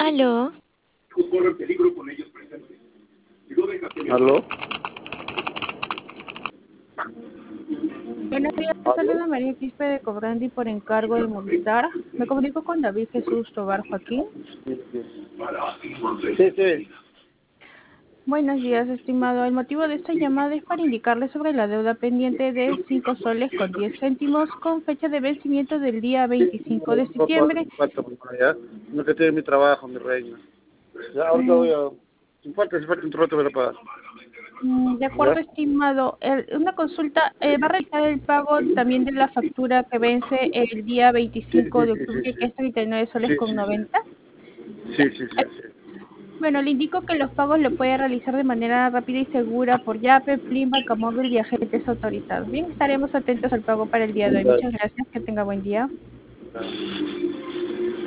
Aló, ¿Aló? Buenos días, ¿Aló? saluda María Quispe de Cobrandi por encargo de Movistar. Me comunico con David Jesús Tobar Joaquín. Sí, sí. Buenos días, estimado. El motivo de esta llamada es para indicarle sobre la deuda pendiente de 5 soles con 10 céntimos con fecha de vencimiento del día 25 de septiembre. Ya. No que tiene mi trabajo, mi reina. Ya, ahorita Mm, voy a... Si falta un rato voy a pagar. De ¿Ya? acuerdo, estimado. Una consulta, ¿va a realizar el pago también de la factura que vence el día Sí, 25 sí, de sí, sí, octubre, que sí. es 39 soles Sí, con sí, sí. 90? Sí, Ya. sí, sí, sí. Bueno, le indico que los pagos lo puede realizar de manera rápida y segura por Yape, Plin, Móvil y agentes autorizados. Bien, estaremos atentos al pago para el día de hoy. Ya, Muchas gracias, que tenga buen día. ya.